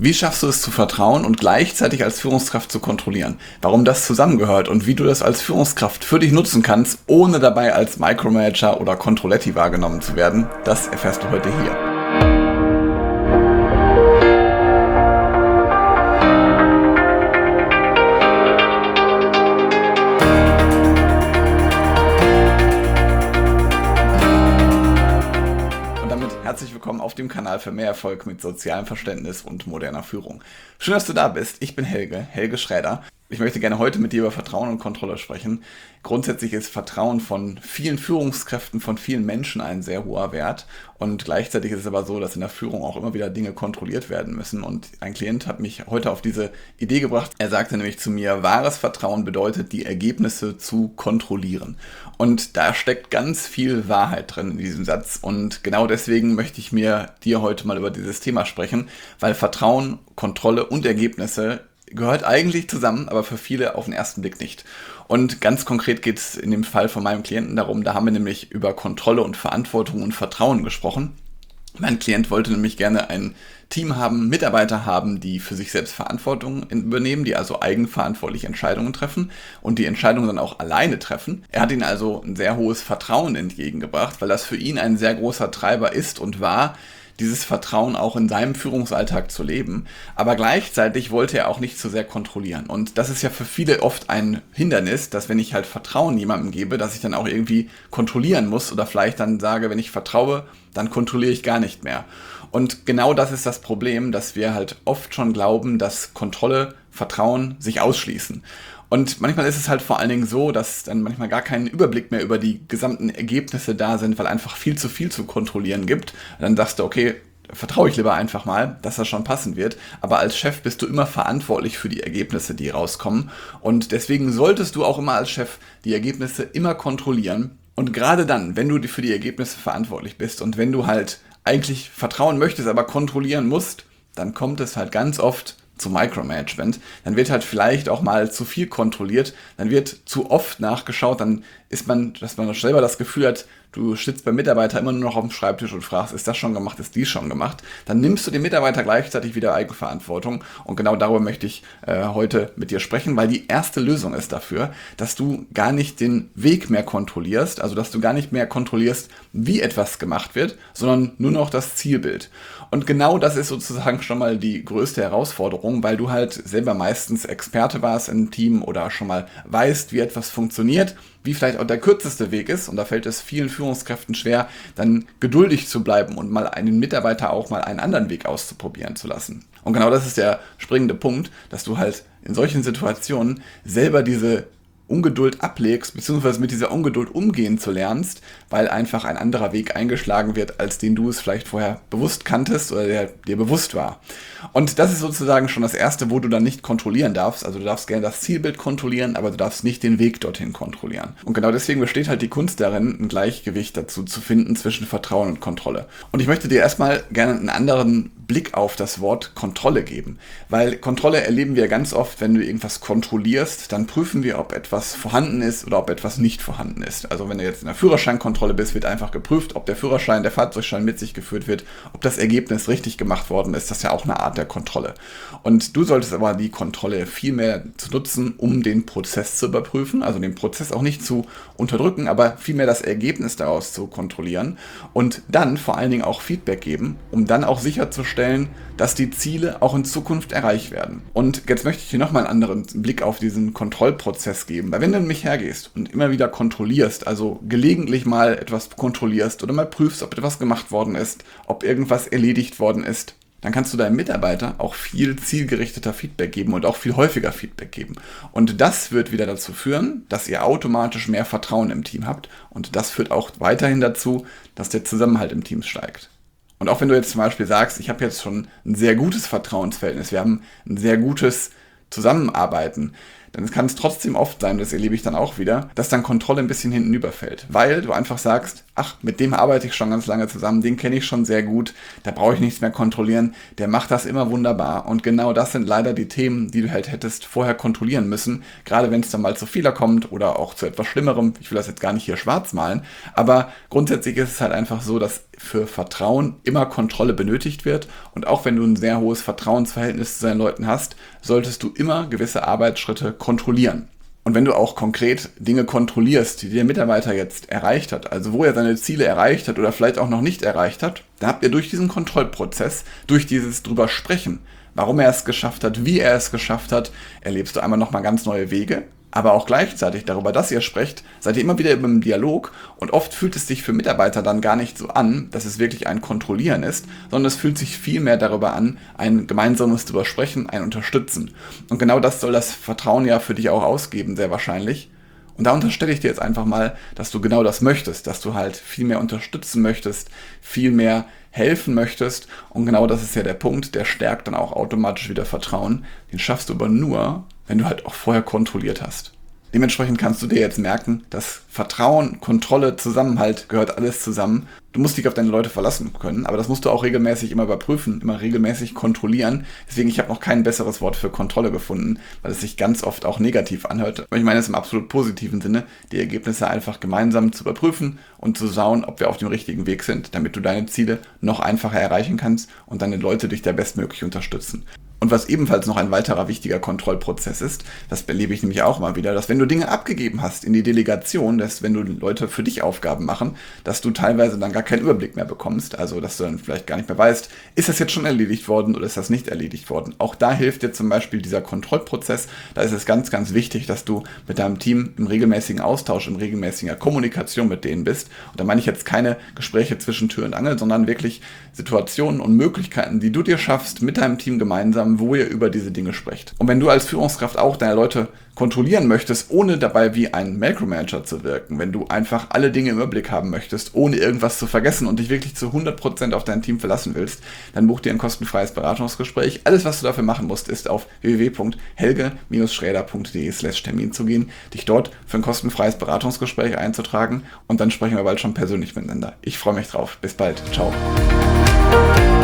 Wie schaffst du es zu vertrauen und gleichzeitig als Führungskraft zu kontrollieren? Warum das zusammengehört und wie du das als Führungskraft für dich nutzen kannst, ohne dabei als Micromanager oder Controletti wahrgenommen zu werden, das erfährst du heute hier. Herzlich willkommen auf dem Kanal für mehr Erfolg mit sozialem Verständnis und moderner Führung. Schön, dass du da bist. Ich bin Helge Schräder. Ich möchte gerne heute mit dir über Vertrauen und Kontrolle sprechen. Grundsätzlich ist Vertrauen von vielen Führungskräften, von vielen Menschen ein sehr hoher Wert. Und gleichzeitig ist es aber so, dass in der Führung auch immer wieder Dinge kontrolliert werden müssen. Und ein Klient hat mich heute auf diese Idee gebracht. Er sagte nämlich zu mir, wahres Vertrauen bedeutet, die Ergebnisse zu kontrollieren. Und da steckt ganz viel Wahrheit drin in diesem Satz. Und genau deswegen möchte ich mir dir heute mal über dieses Thema sprechen, weil Vertrauen, Kontrolle und Ergebnisse gehört eigentlich zusammen, aber für viele auf den ersten Blick nicht. Und ganz konkret geht es in dem Fall von meinem Klienten darum, da haben wir nämlich über Kontrolle und Verantwortung und Vertrauen gesprochen. Mein Klient wollte nämlich gerne ein Team haben, Mitarbeiter haben, die für sich selbst Verantwortung übernehmen, die also eigenverantwortlich Entscheidungen treffen und die Entscheidungen dann auch alleine treffen. Er hat ihnen also ein sehr hohes Vertrauen entgegengebracht, weil das für ihn ein sehr großer Treiber ist und war, dieses Vertrauen auch in seinem Führungsalltag zu leben. Aber gleichzeitig wollte er auch nicht zu sehr kontrollieren. Und das ist ja für viele oft ein Hindernis, dass wenn ich halt Vertrauen jemandem gebe, dass ich dann auch irgendwie kontrollieren muss oder vielleicht dann sage, wenn ich vertraue, dann kontrolliere ich gar nicht mehr. Und genau das ist das Problem, dass wir halt oft schon glauben, dass Kontrolle, Vertrauen sich ausschließen. Und manchmal ist es halt vor allen Dingen so, dass dann manchmal gar kein Überblick mehr über die gesamten Ergebnisse da sind, weil einfach viel zu kontrollieren gibt. Und dann sagst du, okay, vertraue ich lieber einfach mal, dass das schon passen wird. Aber als Chef bist du immer verantwortlich für die Ergebnisse, die rauskommen. Und deswegen solltest du auch immer als Chef die Ergebnisse immer kontrollieren. Und gerade dann, wenn du für die Ergebnisse verantwortlich bist und wenn du halt eigentlich vertrauen möchtest, aber kontrollieren musst, dann kommt es halt ganz oft zum Micromanagement, dann wird halt vielleicht auch mal zu viel kontrolliert, dann wird zu oft nachgeschaut, dann ist man, dass man selber das Gefühl hat, du sitzt beim Mitarbeiter immer nur noch auf dem Schreibtisch und fragst, ist das schon gemacht, ist dies schon gemacht? Dann nimmst du dem Mitarbeiter gleichzeitig wieder Eigenverantwortung und genau darüber möchte ich heute mit dir sprechen, weil die erste Lösung ist dafür, dass du gar nicht den Weg mehr kontrollierst, also dass du gar nicht mehr kontrollierst, wie etwas gemacht wird, sondern nur noch das Zielbild. Und genau das ist sozusagen schon mal die größte Herausforderung, weil du halt selber meistens Experte warst im Team oder schon mal weißt, wie etwas funktioniert, wie vielleicht auch der kürzeste Weg ist, und da fällt es vielen Führungskräften schwer, dann geduldig zu bleiben und mal einen Mitarbeiter auch mal einen anderen Weg auszuprobieren zu lassen. Und genau das ist der springende Punkt, dass du halt in solchen Situationen selber diese Ungeduld ablegst, beziehungsweise mit dieser Ungeduld umgehen zu lernst, weil einfach ein anderer Weg eingeschlagen wird, als den du es vielleicht vorher bewusst kanntest oder der dir bewusst war. Und das ist sozusagen schon das Erste, wo du dann nicht kontrollieren darfst. Also du darfst gerne das Zielbild kontrollieren, aber du darfst nicht den Weg dorthin kontrollieren. Und genau deswegen besteht halt die Kunst darin, ein Gleichgewicht dazu zu finden zwischen Vertrauen und Kontrolle. Und ich möchte dir erstmal gerne einen anderen Blick auf das Wort Kontrolle geben, weil Kontrolle erleben wir ganz oft, wenn du irgendwas kontrollierst, dann prüfen wir, ob etwas vorhanden ist oder ob etwas nicht vorhanden ist. Also wenn du jetzt in der Führerscheinkontrolle bist, wird einfach geprüft, ob der Führerschein, der Fahrzeugschein mit sich geführt wird, ob das Ergebnis richtig gemacht worden ist. Das ist ja auch eine Art der Kontrolle. Und du solltest aber die Kontrolle viel mehr zu nutzen, um den Prozess zu überprüfen, also den Prozess auch nicht zu unterdrücken, aber vielmehr das Ergebnis daraus zu kontrollieren und dann vor allen Dingen auch Feedback geben, um dann auch sicherzustellen, dass die Ziele auch in Zukunft erreicht werden. Und jetzt möchte ich dir nochmal einen anderen Blick auf diesen Kontrollprozess geben, weil wenn du nämlich hergehst und immer wieder kontrollierst, also gelegentlich mal etwas kontrollierst oder mal prüfst, ob etwas gemacht worden ist, ob irgendwas erledigt worden ist, dann kannst du deinem Mitarbeiter auch viel zielgerichteter Feedback geben und auch viel häufiger Feedback geben. Und das wird wieder dazu führen, dass ihr automatisch mehr Vertrauen im Team habt. Und das führt auch weiterhin dazu, dass der Zusammenhalt im Team steigt. Und auch wenn du jetzt zum Beispiel sagst, ich habe jetzt schon ein sehr gutes Vertrauensverhältnis, wir haben ein sehr gutes Zusammenarbeiten, dann kann es trotzdem oft sein, das erlebe ich dann auch wieder, dass dann Kontrolle ein bisschen hinten überfällt. Weil du einfach sagst, ach, mit dem arbeite ich schon ganz lange zusammen, den kenne ich schon sehr gut, da brauche ich nichts mehr kontrollieren, der macht das immer wunderbar. Und genau das sind leider die Themen, die du halt hättest vorher kontrollieren müssen, gerade wenn es dann mal zu Fehler kommt oder auch zu etwas Schlimmerem. Ich will das jetzt gar nicht hier schwarz malen, aber grundsätzlich ist es halt einfach so, dass für Vertrauen immer Kontrolle benötigt wird. Und auch wenn du ein sehr hohes Vertrauensverhältnis zu deinen Leuten hast, solltest du immer gewisse Arbeitsschritte kontrollieren. Und wenn du auch konkret Dinge kontrollierst, die der Mitarbeiter jetzt erreicht hat, also wo er seine Ziele erreicht hat oder vielleicht auch noch nicht erreicht hat, dann habt ihr durch diesen Kontrollprozess, durch dieses drüber sprechen, warum er es geschafft hat, wie er es geschafft hat, erlebst du einmal nochmal ganz neue Wege. Aber auch gleichzeitig darüber, dass ihr sprecht, seid ihr immer wieder im Dialog und oft fühlt es sich für Mitarbeiter dann gar nicht so an, dass es wirklich ein Kontrollieren ist, sondern es fühlt sich viel mehr darüber an, ein gemeinsames drüber sprechen, ein Unterstützen. Und genau das soll das Vertrauen ja für dich auch ausgeben, sehr wahrscheinlich. Und da unterstelle ich dir jetzt einfach mal, dass du genau das möchtest, dass du halt viel mehr unterstützen möchtest, viel mehr helfen möchtest. Und genau das ist ja der Punkt, der stärkt dann auch automatisch wieder Vertrauen. Den schaffst du aber nur, wenn du halt auch vorher kontrolliert hast. Dementsprechend kannst du dir jetzt merken, dass Vertrauen, Kontrolle, Zusammenhalt gehört alles zusammen. Du musst dich auf deine Leute verlassen können, aber das musst du auch regelmäßig immer überprüfen, immer regelmäßig kontrollieren. Deswegen, ich habe noch kein besseres Wort für Kontrolle gefunden, weil es sich ganz oft auch negativ anhört. Aber ich meine es im absolut positiven Sinne, die Ergebnisse einfach gemeinsam zu überprüfen und zu schauen, ob wir auf dem richtigen Weg sind, damit du deine Ziele noch einfacher erreichen kannst und deine Leute dich da bestmöglich unterstützen. Und was ebenfalls noch ein weiterer wichtiger Kontrollprozess ist, das erlebe ich nämlich auch mal wieder, dass wenn du Dinge abgegeben hast in die Delegation, dass wenn du Leute für dich Aufgaben machen, dass du teilweise dann gar keinen Überblick mehr bekommst, also dass du dann vielleicht gar nicht mehr weißt, ist das jetzt schon erledigt worden oder ist das nicht erledigt worden. Auch da hilft dir zum Beispiel dieser Kontrollprozess, da ist es ganz, ganz wichtig, dass du mit deinem Team im regelmäßigen Austausch, in regelmäßiger Kommunikation mit denen bist. Und da meine ich jetzt keine Gespräche zwischen Tür und Angel, sondern wirklich Situationen und Möglichkeiten, die du dir schaffst mit deinem Team gemeinsam, wo ihr über diese Dinge sprecht. Und wenn du als Führungskraft auch deine Leute kontrollieren möchtest, ohne dabei wie ein Micromanager zu wirken, wenn du einfach alle Dinge im Überblick haben möchtest, ohne irgendwas zu vergessen und dich wirklich zu 100% auf dein Team verlassen willst, dann buch dir ein kostenfreies Beratungsgespräch. Alles, was du dafür machen musst, ist auf www.helge-schräder.de/Termin zu gehen, dich dort für ein kostenfreies Beratungsgespräch einzutragen und dann sprechen wir bald schon persönlich miteinander. Ich freue mich drauf. Bis bald. Ciao.